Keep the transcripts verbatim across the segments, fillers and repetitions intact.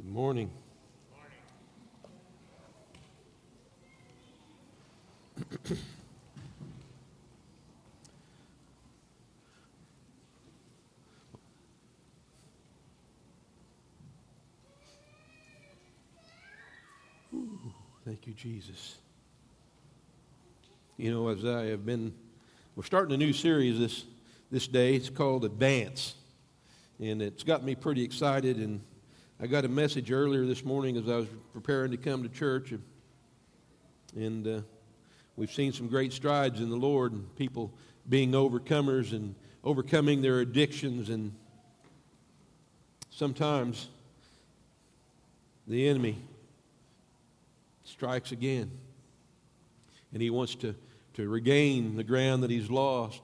Good morning. Thank you, Jesus. You know, as I have been, we're starting a new series this this day. It's called Advance, and it's got me pretty excited. And I got a message earlier this morning as I was preparing to come to church, and, and uh, we've seen some great strides in the Lord, and people being overcomers and overcoming their addictions. And sometimes the enemy strikes again, and he wants to, to regain the ground that he's lost.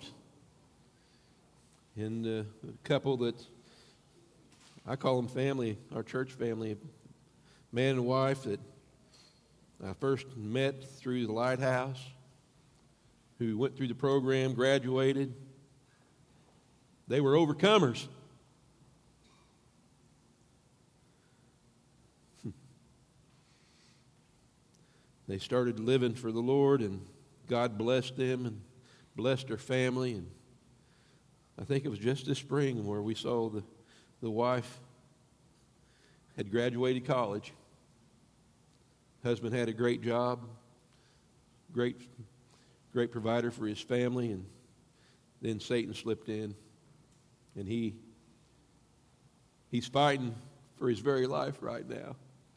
And uh, a couple that I call them family, our church family, man and wife that I first met through the Lighthouse, who went through the program, graduated. They were overcomers. They started living for the Lord, and God blessed them and blessed their family. And I think it was just this spring where we saw the, the wife had graduated college. Husband had a great job, great, great provider for his family, and then Satan slipped in, and he he's fighting for his very life right now.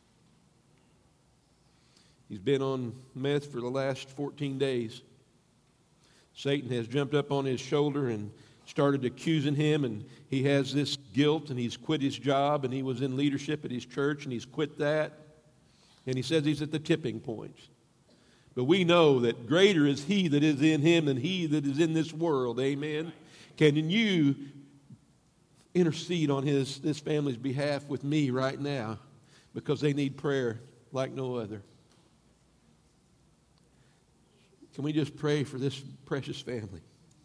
He's been on meth for the last fourteen days. Satan has jumped up on his shoulder and started accusing him, and he has this guilt, and he's quit his job, and he was in leadership at his church, and he's quit that. And he says he's at the tipping point. But we know that greater is he that is in him than he that is in this world. Amen. Can you intercede on his this family's behalf with me right now? Because they need prayer like no other. Can we just pray for this precious family?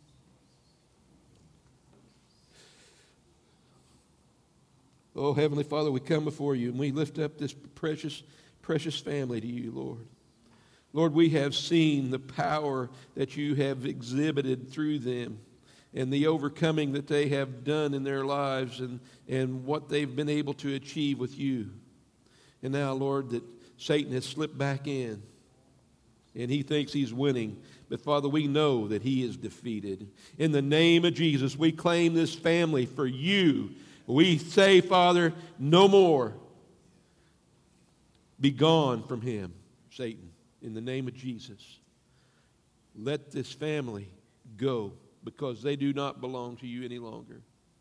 Oh, Heavenly Father, we come before you and we lift up this precious, precious family to you, Lord. Lord, we have seen the power that you have exhibited through them and the overcoming that they have done in their lives and, and what they've been able to achieve with you. And now, Lord, that Satan has slipped back in. And he thinks he's winning. But, Father, we know that he is defeated. In the name of Jesus, we claim this family for you. We say, Father, no more. Be gone from him, Satan, in the name of Jesus. Let this family go because they do not belong to you any longer.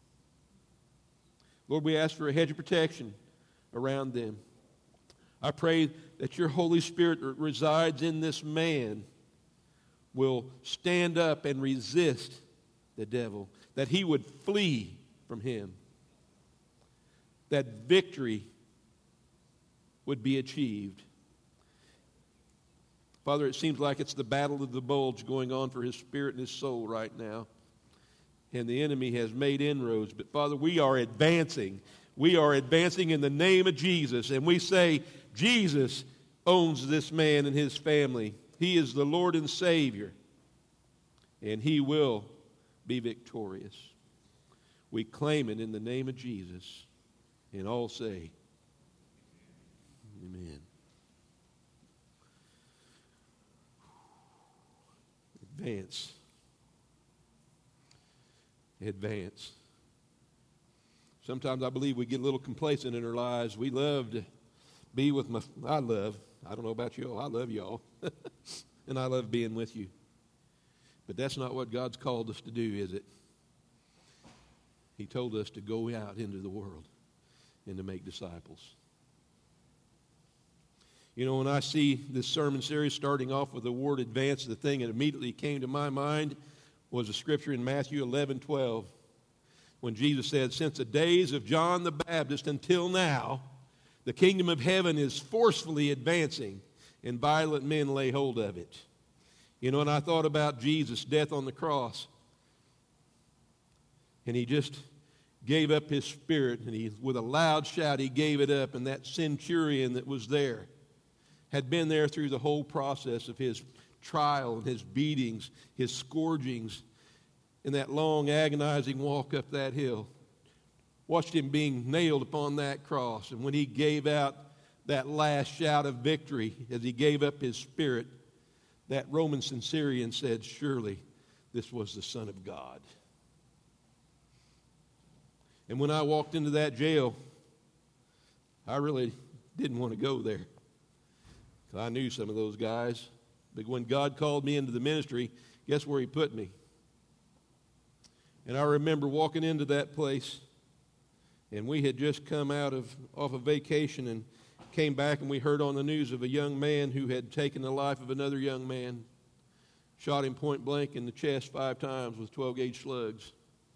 Lord, we ask for a hedge of protection around them. I pray that your Holy Spirit that resides in this man will stand up and resist the devil, that he would flee from him, that victory would be achieved. Father, it seems like it's the battle of the bulge going on for his spirit and his soul right now, and the enemy has made inroads. But, Father, we are advancing. We are advancing in the name of Jesus, and we say, Jesus owns this man and his family. He is the Lord and Savior, and he will be victorious. We claim it in the name of Jesus, and all say, amen. Advance. Advance. Sometimes I believe we get a little complacent in our lives. We love to be with my, I love, I don't know about y'all, I love y'all. And I love being with you. But that's not what God's called us to do, is it? He told us to go out into the world and to make disciples. You know, when I see this sermon series starting off with the word advance, the thing that immediately came to my mind was a scripture in Matthew eleven twelve, when Jesus said, since the days of John the Baptist until now, the kingdom of heaven is forcefully advancing, and violent men lay hold of it. You know, and I thought about Jesus' death on the cross. And he just gave up his spirit, and he, with a loud shout, he gave it up. And that centurion that was there had been there through the whole process of his trial and his beatings, his scourgings, and that long, agonizing walk up that hill. Watched him being nailed upon that cross. And when he gave out that last shout of victory, as he gave up his spirit, that Roman centurion said, surely this was the Son of God. And when I walked into that jail, I really didn't want to go there. I knew some of those guys. But when God called me into the ministry, guess where he put me? And I remember walking into that place, and we had just come out of off a vacation and came back, and we heard on the news of a young man who had taken the life of another young man, shot him point blank in the chest five times with twelve gauge slugs.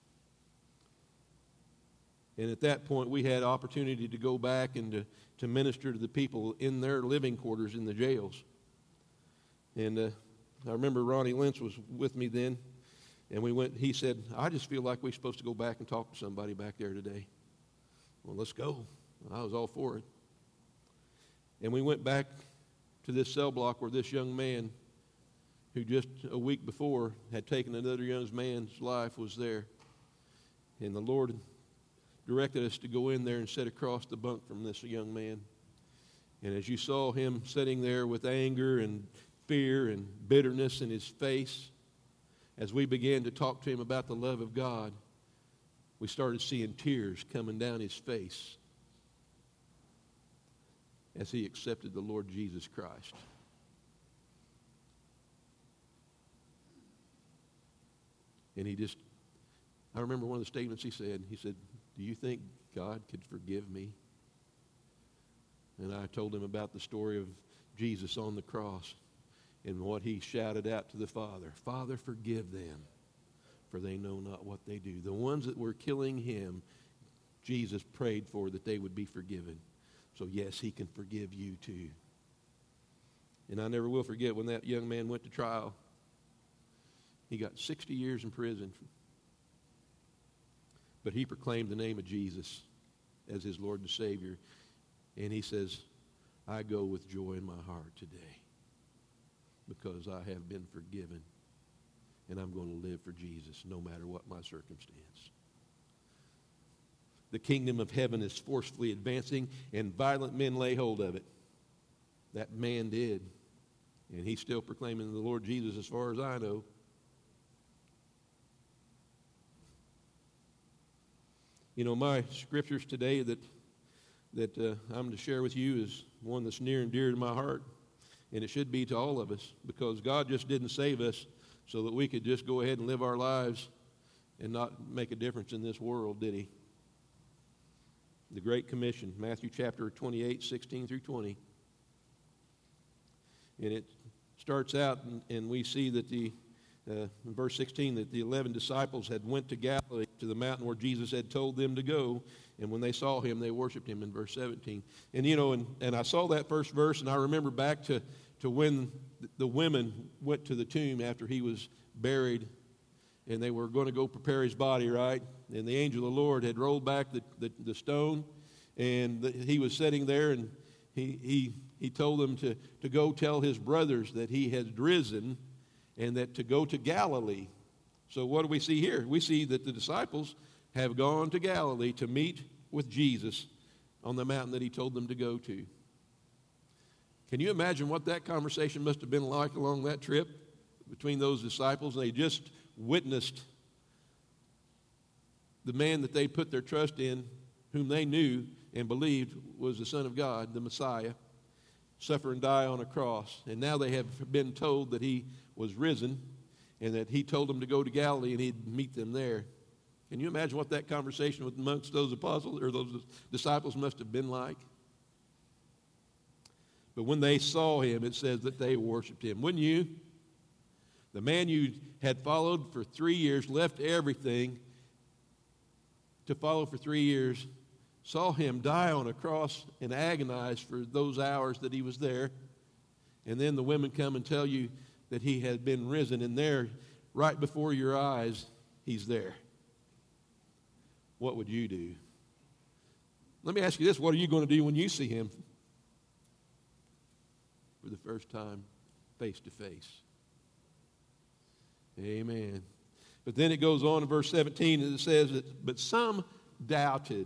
And at that point, we had opportunity to go back and to, to minister to the people in their living quarters in the jails. And uh, I remember Ronnie Lentz was with me then, and we went. He said, I just feel like we're supposed to go back and talk to somebody back there today. Well, let's go. I was all for it. And we went back to this cell block where this young man, who just a week before had taken another young man's life, was there. And the Lord directed us to go in there and sit across the bunk from this young man. And as you saw him sitting there with anger and fear and bitterness in his face, as we began to talk to him about the love of God, we started seeing tears coming down his face as he accepted the Lord Jesus Christ. And he just, I remember one of the statements he said, he said, do you think God could forgive me? And I told him about the story of Jesus on the cross and what he shouted out to the Father, Father, forgive them, for they know not what they do. The ones that were killing him, Jesus prayed for that they would be forgiven. So yes, he can forgive you too. And I never will forget when that young man went to trial. He got sixty years in prison. But he proclaimed the name of Jesus as his Lord and Savior. And he says, I go with joy in my heart today because I have been forgiven. And I'm going to live for Jesus no matter what my circumstance. The kingdom of heaven is forcefully advancing, and violent men lay hold of it. That man did. And he's still proclaiming the Lord Jesus as far as I know. You know, my scriptures today that that uh, I'm to share with you is one that's near and dear to my heart, and it should be to all of us, because God just didn't save us so that we could just go ahead and live our lives and not make a difference in this world, did he? The Great Commission, Matthew chapter twenty-eight, sixteen through twenty. And it starts out, and, and we see that the Uh, in verse sixteen, that the eleven disciples had went to Galilee, to the mountain where Jesus had told them to go, and when they saw him, they worshiped him, in verse seventeen. And, you know, and, and I saw that first verse, and I remember back to, to when the women went to the tomb after he was buried, and they were going to go prepare his body, right? And the angel of the Lord had rolled back the, the, the stone, and the, he was sitting there, and he, he, he told them to, to go tell his brothers that he had risen, and that to go to Galilee. So what do we see here? We see that the disciples have gone to Galilee to meet with Jesus on the mountain that he told them to go to. Can you imagine what that conversation must have been like along that trip between those disciples? They just witnessed the man that they put their trust in, whom they knew and believed was the Son of God, the Messiah, suffer and die on a cross. And now they have been told that he was risen and that he told them to go to Galilee and he'd meet them there. Can you imagine what that conversation with amongst those apostles or those disciples must have been like? But when they saw him, it says that they worshiped him. Wouldn't you? The man you had followed for three years, left everything to follow for three years, saw him die on a cross and agonize for those hours that he was there. And then the women come and tell you that he had been risen, and there, right before your eyes, he's there. what would you do? Let me ask you this. What are you going to do when you see him for the first time face to face? Amen. But then it goes on in verse seventeen and it says that, but some doubted.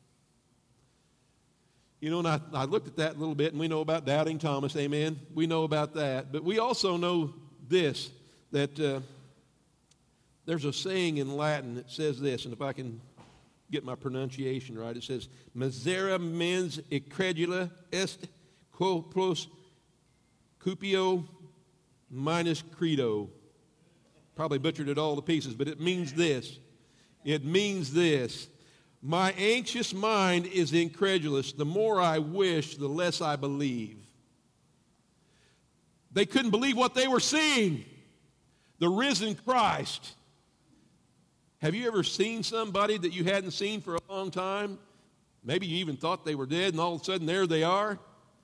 You know, and I, I looked at that a little bit, and we know about doubting Thomas, amen? We know about that. But we also know this, that uh, there's a saying in Latin that says this, and if I can get my pronunciation right, it says, Misera mens incredula est quo plus cupio minus credo. Probably butchered it all to pieces, but it means this. It means this. My anxious mind is incredulous. The more I wish, the less I believe. They couldn't believe what they were seeing. The risen Christ. Have you ever seen somebody that you hadn't seen for a long time? Maybe you even thought they were dead, and all of a sudden there they are.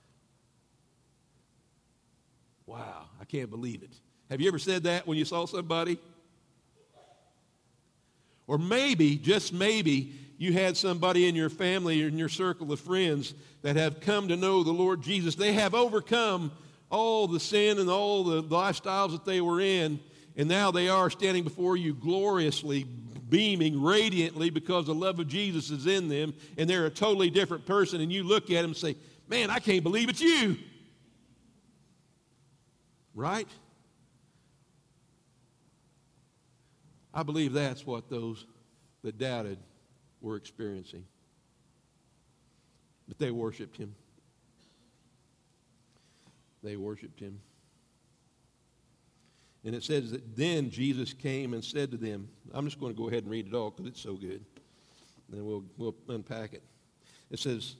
Wow, I can't believe it. Have you ever said that when you saw somebody? Or maybe, just maybe, you had somebody in your family or in your circle of friends that have come to know the Lord Jesus. They have overcome all the sin and all the lifestyles that they were in, and now they are standing before you gloriously, beaming radiantly because the love of Jesus is in them, and they're a totally different person, and you look at them and say, man, I can't believe it's you. Right? I believe that's what those that doubted were experiencing. But they worshiped him. They worshiped him. And it says that then Jesus came and said to them, I'm just going to go ahead and read it all because it's so good. And then we'll, we'll unpack it. It says,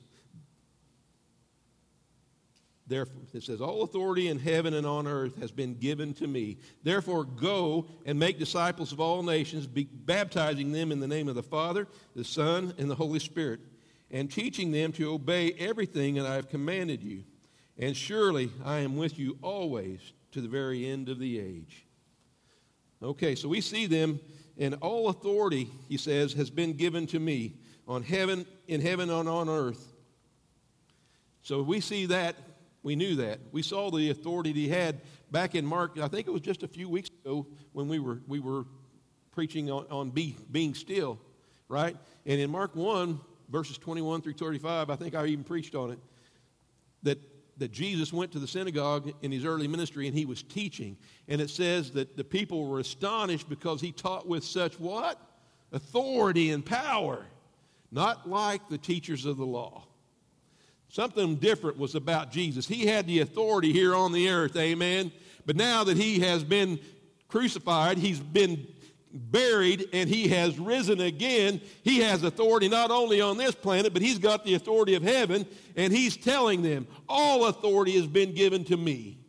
Therefore, it says, all authority in heaven and on earth has been given to me. Therefore, go and make disciples of all nations, be, baptizing them in the name of the Father, the Son, and the Holy Spirit, and teaching them to obey everything that I have commanded you. And surely I am with you always to the very end of the age. Okay, so we see them, and all authority, he says, has been given to me on heaven, in heaven and on earth. So we see that. We knew that. We saw the authority he had back in Mark. I think it was just a few weeks ago when we were we were preaching on, on be, being still, right? And in Mark one, verses twenty-one through thirty-five, I think I even preached on it, that, that Jesus went to the synagogue in his early ministry and he was teaching. And it says that the people were astonished because he taught with such what? Authority and power. Not like the teachers of the law. Something different was about Jesus. He had the authority here on the earth, amen? But now that he has been crucified, he's been buried, and he has risen again, he has authority not only on this planet, but he's got the authority of heaven, and he's telling them, all authority has been given to me.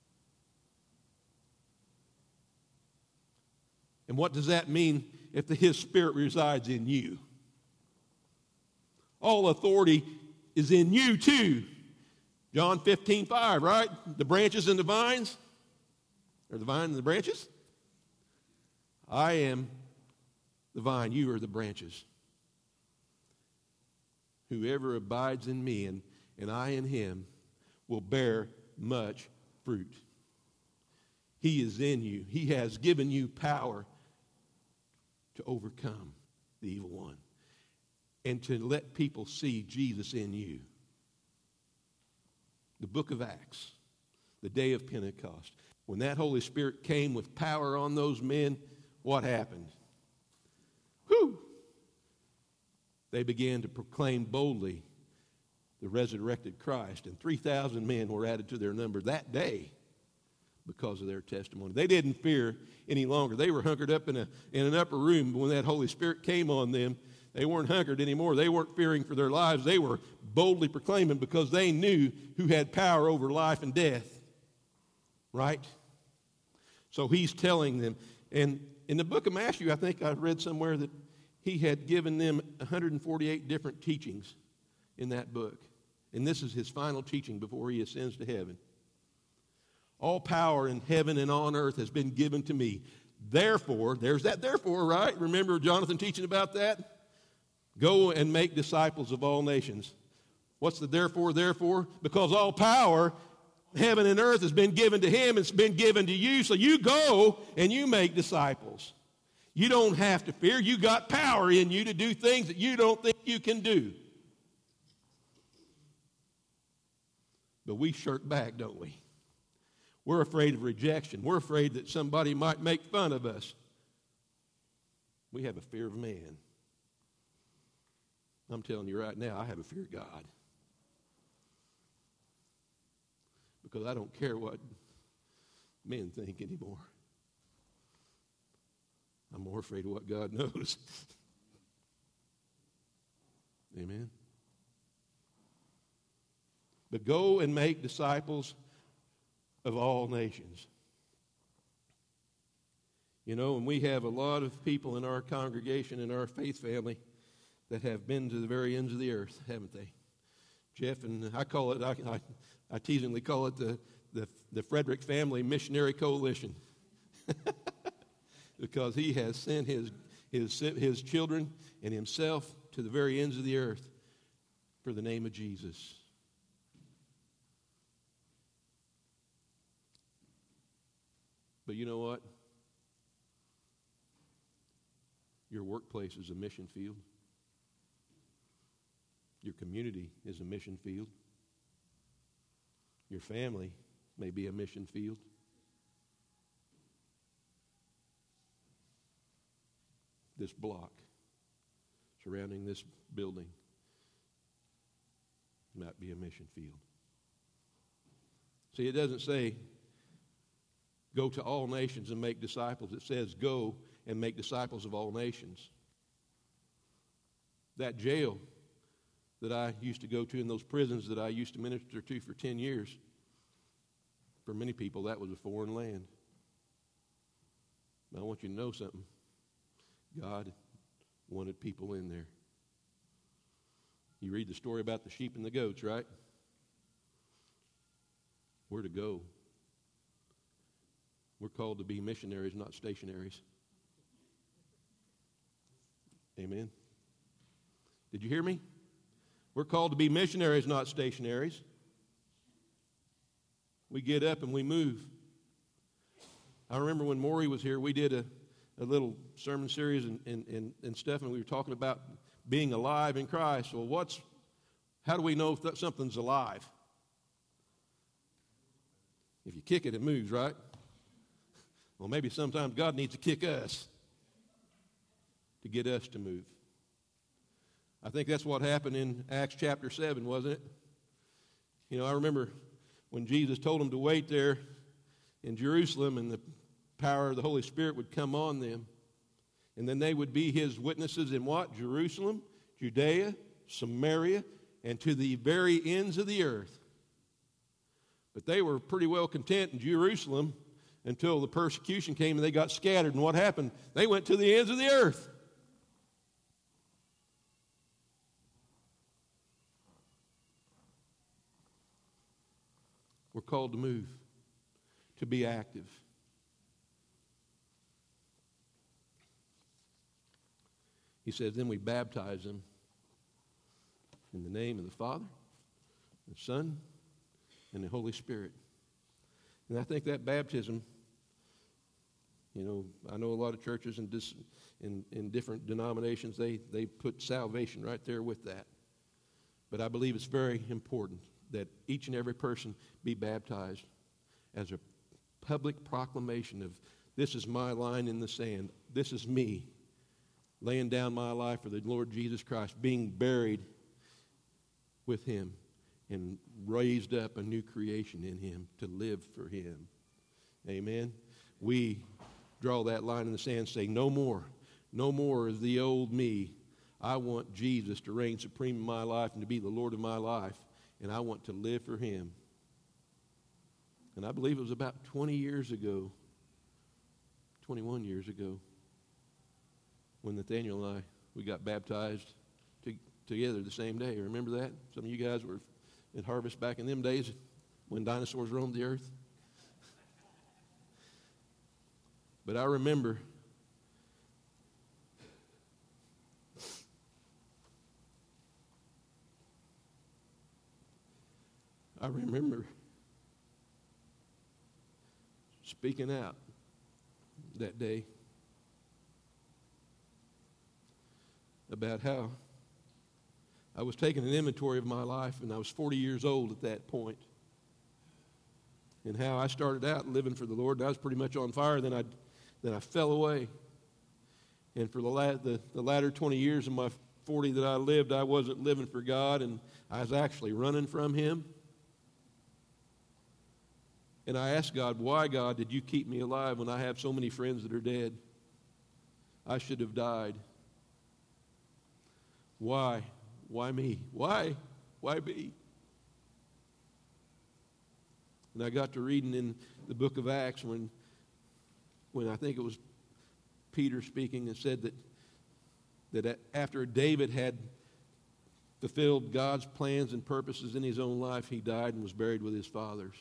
And what does that mean if the, his Spirit resides in you? All authority is in you too. John fifteen five, right? The branches and the vines, or the vine and the branches. I am the vine, you are the branches. Whoever abides in me and, and I in him will bear much fruit. He is in you. He has given you power to overcome the evil one. And to let people see Jesus in you. The book of Acts, the day of Pentecost. When that Holy Spirit came with power on those men, what happened? Whew! They began to proclaim boldly the resurrected Christ. And three thousand men were added to their number that day because of their testimony. They didn't fear any longer. They were hunkered up in, a, in an upper room when that Holy Spirit came on them. They weren't hunkered anymore. They weren't fearing for their lives. They were boldly proclaiming because they knew who had power over life and death. Right? So he's telling them. And in the book of Matthew, I think I read somewhere that he had given them one hundred forty-eight different teachings in that book. And this is his final teaching before he ascends to heaven. All power in heaven and on earth has been given to me. Therefore, there's that therefore, right? Remember Jonathan teaching about that? Go and make disciples of all nations. What's the therefore, therefore? Because all power, heaven and earth, has been given to him. It's been given to you. So you go and you make disciples. You don't have to fear. You got power in you to do things that you don't think you can do. But we shirk back, don't we? We're afraid of rejection. We're afraid that somebody might make fun of us. We have a fear of man. I'm telling you right now, I have a fear of God. Because I don't care what men think anymore. I'm more afraid of what God knows. Amen. But go and make disciples of all nations. You know, and we have a lot of people in our congregation, in our faith family, that have been to the very ends of the earth, haven't they? Jeff, and I call it, I, I, I teasingly call it the, the, the Frederick Family Missionary Coalition. Because he has sent his, his, his children and himself to the very ends of the earth for the name of Jesus. But you know what? Your workplace is a mission field. Your community is a mission field. Your family may be a mission field. This block surrounding this building might be a mission field. See, it doesn't say go to all nations and make disciples. It says go and make disciples of all nations. That jail that I used to go to, in those prisons that I used to minister to for ten years, for many people that was a foreign land. But I want you to know something. God wanted people in there. You read the story about the sheep and the goats, right? We're to go. We're called to be missionaries, not stationaries. Amen. Did you hear me? We're called to be missionaries, not stationaries. We get up and we move. I remember when Maury was here, we did a, a little sermon series and, and, and, and stuff, and we were talking about being alive in Christ. Well, what's, how do we know if that something's alive? If you kick it, it moves, right? Well, maybe sometimes God needs to kick us to get us to move. I think that's what happened in Acts chapter seven, wasn't it? You know, I remember when Jesus told them to wait there in Jerusalem and the power of the Holy Spirit would come on them. And then they would be his witnesses in what? Jerusalem, Judea, Samaria, and to the very ends of the earth. But they were pretty well content in Jerusalem until the persecution came and they got scattered. And what happened? They went to the ends of the earth. We're called to move, to be active. He says, then we baptize them in the name of the Father, the Son, and the Holy Spirit. And I think that baptism, you know, I know a lot of churches in, dis, in, in different denominations, they, they put salvation right there with that. But I believe it's very important that each and every person be baptized as a public proclamation of, this is my line in the sand. This is me laying down my life for the Lord Jesus Christ, being buried with him and raised up a new creation in him to live for him. Amen. We draw that line in the sand, saying, no more. No more is the old me. I want Jesus to reign supreme in my life and to be the Lord of my life. And I want to live for him. And I believe it was about twenty years ago, twenty-one years ago, when Nathaniel and I, we got baptized to, together the same day. Remember that? Some of you guys were at Harvest back in them days when dinosaurs roamed the earth. But I remember I remember speaking out that day about how I was taking an inventory of my life, and I was forty years old at that point, and how I started out living for the Lord, and I was pretty much on fire, then I then I fell away. And for the, la- the, the latter twenty years of my forty that I lived, I wasn't living for God, and I was actually running from Him. And I asked God, why, God, did you keep me alive when I have so many friends that are dead? I should have died. Why? Why me? Why? Why me? And I got to reading in the book of Acts when, when I think it was Peter speaking and said that, that after David had fulfilled God's plans and purposes in his own life, he died and was buried with his fathers.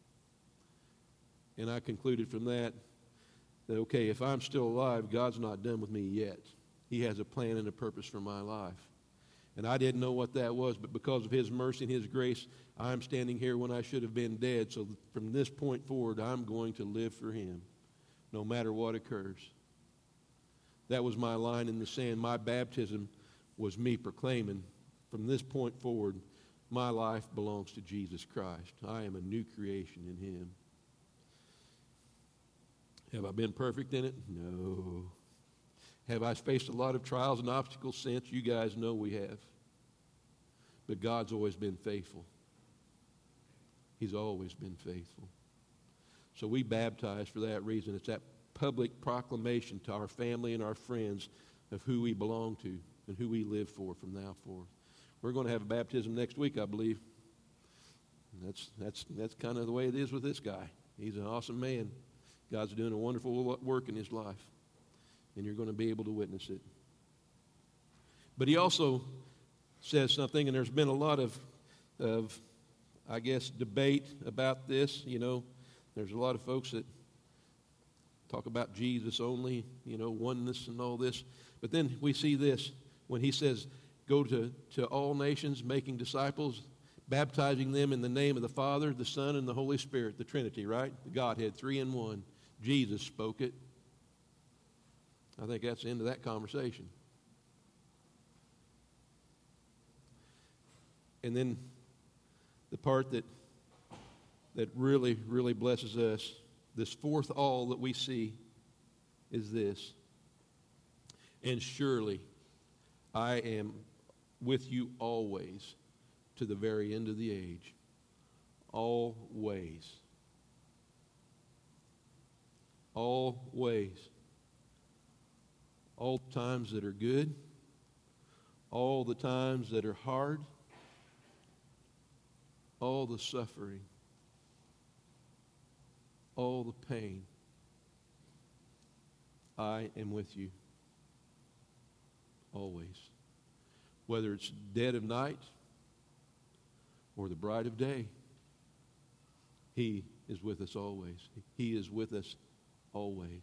And I concluded from that that, okay, if I'm still alive, God's not done with me yet. He has a plan and a purpose for my life. And I didn't know what that was, but because of His mercy and His grace, I'm standing here when I should have been dead. So from this point forward, I'm going to live for Him, no matter what occurs. That was my line in the sand. My baptism was me proclaiming, from this point forward, my life belongs to Jesus Christ. I am a new creation in Him. Have I been perfect in it? No. Have I faced a lot of trials and obstacles since? You guys know we have. But God's always been faithful. He's always been faithful. So we baptize for that reason. It's that public proclamation to our family and our friends of who we belong to and who we live for from now forth. We're going to have a baptism next week, I believe. And that's that's that's kind of the way it is with this guy. He's an awesome man. God's doing a wonderful work in his life, and you're going to be able to witness it. But he also says something, and there's been a lot of, of, I guess, debate about this. You know, there's a lot of folks that talk about Jesus only, you know, oneness and all this. But then we see this when he says, go to, to all nations, making disciples, baptizing them in the name of the Father, the Son, and the Holy Spirit, the Trinity, right? The Godhead, three in one. Jesus spoke it. I think that's the end of that conversation. And then the part that that really, really blesses us, this fourth all that we see is this. And surely I am with you always to the very end of the age. Always. Always. All the times that are good, all the times that are hard, all the suffering, all the pain. I am with you always. Whether it's dead of night or the bright of day, He is with us always. He is with us always.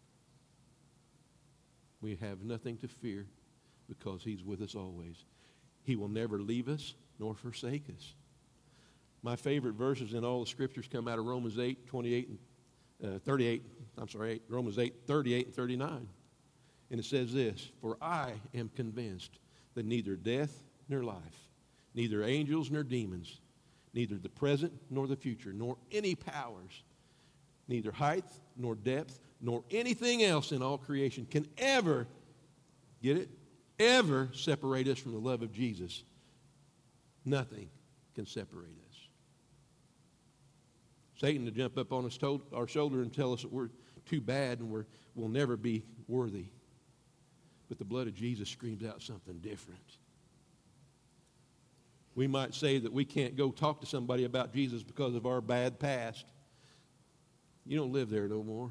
We have nothing to fear because He's with us always. He will never leave us nor forsake us. My favorite verses in all the scriptures come out of Romans eight, twenty-eight, and uh, thirty-eight. I'm sorry, eight, Romans eight, thirty-eight and thirty-nine. And it says this, for I am convinced that neither death nor life, neither angels nor demons, neither the present nor the future, nor any powers, neither height nor depth, nor anything else in all creation can ever, get it, ever separate us from the love of Jesus. Nothing can separate us. Satan to jump up on us, to- our shoulder and tell us that we're too bad and we're, we'll never be worthy. But the blood of Jesus screams out something different. We might say that we can't go talk to somebody about Jesus because of our bad past. You don't live there no more.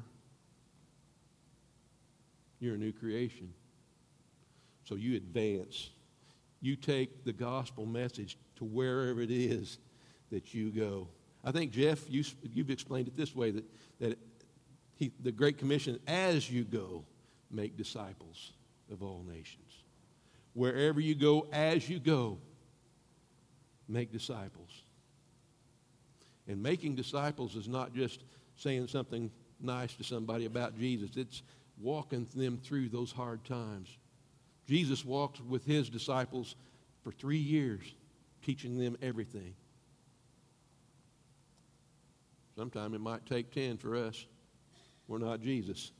You're a new creation. So you advance. You take the gospel message to wherever it is that you go. I think, Jeff, you, you've explained it this way, that, that he, the Great Commission, as you go, make disciples of all nations. Wherever you go, as you go, make disciples. And making disciples is not just saying something nice to somebody about Jesus. It's walking them through those hard times. Jesus walked with his disciples for three years, teaching them everything. Sometime it might take ten for us. We're not Jesus.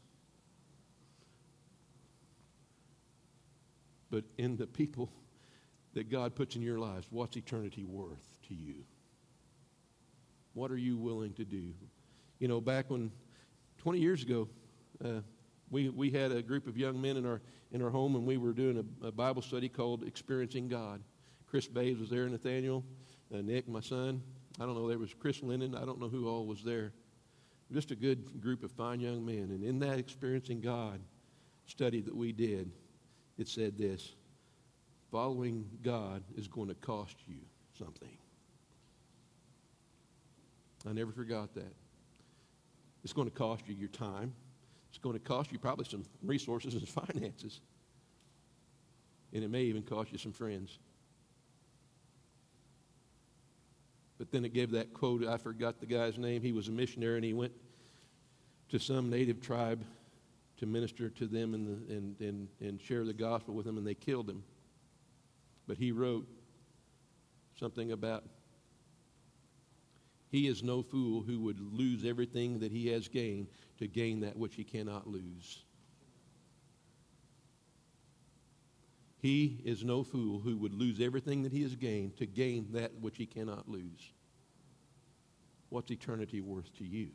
But in the people that God puts in your lives, what's eternity worth to you? What are you willing to do? You know, back when, twenty years ago, uh, we we had a group of young men in our in our home, and we were doing a, a Bible study called Experiencing God. Chris Bays was there, Nathaniel, uh, Nick, my son. I don't know, there was Chris Lennon. I don't know who all was there. Just a good group of fine young men. And in that Experiencing God study that we did, it said this: following God is going to cost you something. I never forgot that. It's going to cost you your time. It's going to cost you probably some resources and finances. And it may even cost you some friends. But then it gave that quote, I forgot the guy's name. He was a missionary, and he went to some native tribe to minister to them and, the, and, and, and share the gospel with them, and they killed him. But he wrote something about, he is no fool who would lose everything that he has gained to gain that which he cannot lose. He is no fool who would lose everything that he has gained to gain that which he cannot lose. What's eternity worth to you?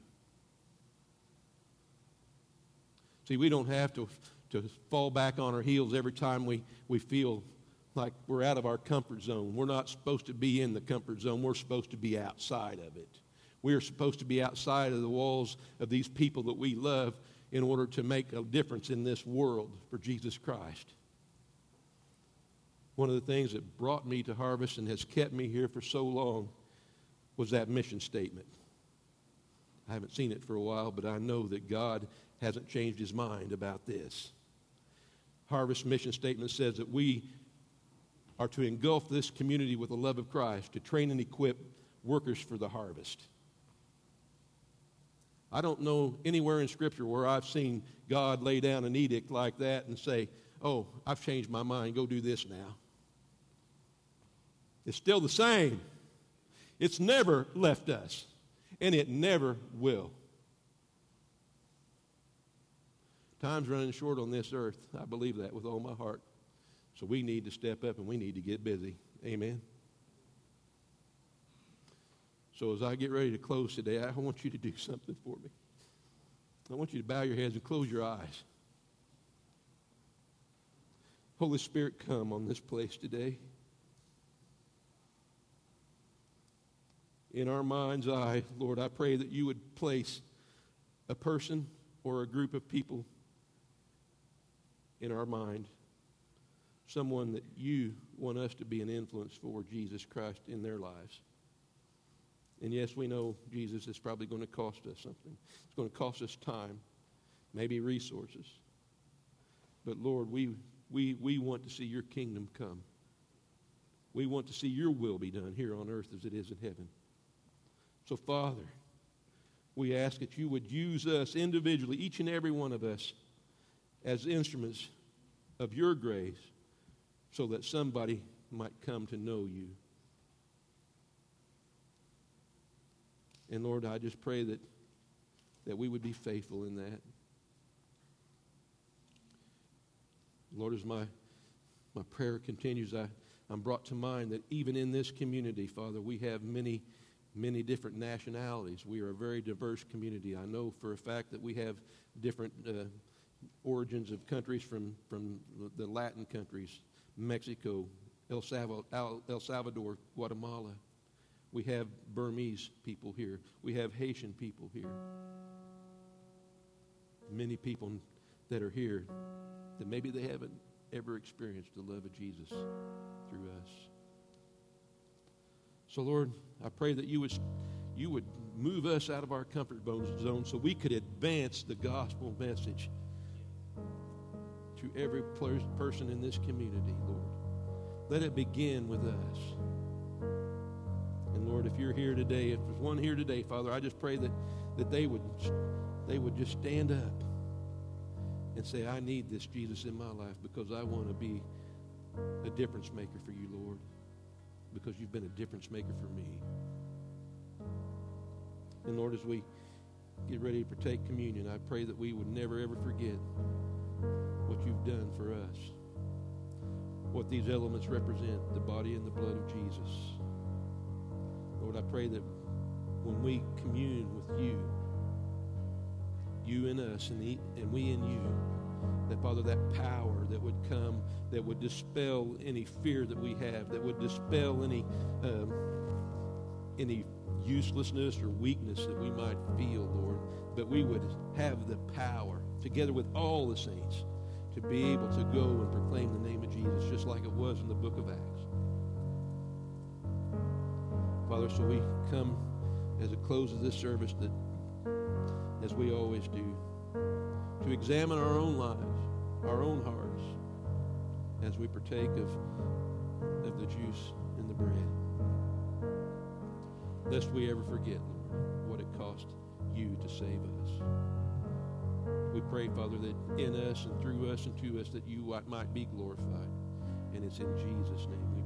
See, we don't have to, to fall back on our heels every time we, we feel like we're out of our comfort zone. We're not supposed to be in the comfort zone. We're supposed to be outside of it. We are supposed to be outside of the walls of these people that we love in order to make a difference in this world for Jesus Christ. One of the things that brought me to Harvest and has kept me here for so long was that mission statement. I haven't seen it for a while, but I know that God hasn't changed his mind about this. Harvest mission statement says that we are to engulf this community with the love of Christ, to train and equip workers for the harvest. I don't know anywhere in Scripture where I've seen God lay down an edict like that and say, oh, I've changed my mind, go do this now. It's still the same. It's never left us, and it never will. Time's running short on this earth. I believe that with all my heart. So we need to step up and we need to get busy. Amen. So as I get ready to close today, I want you to do something for me. I want you to bow your heads and close your eyes. Holy Spirit, come on this place today. In our mind's eye, Lord, I pray that you would place a person or a group of people in our mind, someone that you want us to be an influence for Jesus Christ in their lives. And yes, we know, Jesus, it's probably going to cost us something. It's going to cost us time, maybe resources. But Lord, we, we, we want to see your kingdom come. We want to see your will be done here on earth as it is in heaven. So, Father, we ask that you would use us individually, each and every one of us, as instruments of your grace so that somebody might come to know you. And, Lord, I just pray that, that we would be faithful in that. Lord, as my, my prayer continues, I, I'm brought to mind that even in this community, Father, we have many many different nationalities. We are a very diverse community. I know for a fact that we have different uh, origins of countries from, from the Latin countries, Mexico, El Salvador, El Salvador, Guatemala. We have Burmese people here. We have Haitian people here. Many people that are here that maybe they haven't ever experienced the love of Jesus through us. So, Lord, I pray that you would, you would move us out of our comfort zone so we could advance the gospel message to every person in this community, Lord. Let it begin with us. And, Lord, Lord, if you're here today, if there's one here today, Father, I just pray that, that they would they would just stand up and say, I need this Jesus in my life because I want to be a difference maker for you, Lord, because you've been a difference maker for me. And Lord, as we get ready to partake communion, I pray that we would never, ever forget what you've done for us, what these elements represent, the body and the blood of Jesus. Lord, I pray that when we commune with you, you in us and, the, and we in you, that, Father, that power that would come, that would dispel any fear that we have, that would dispel any um, any uselessness or weakness that we might feel, Lord, but we would have the power, together with all the saints, to be able to go and proclaim the name of Jesus, just like it was in the book of Acts. Father, so we come as a close of this service, that, as we always do, to examine our own lives, our own hearts, as we partake of, of the juice and the bread. Lest we ever forget, Lord, what it cost you to save us. We pray, Father, that in us and through us and to us that you might be glorified. And it's in Jesus' name we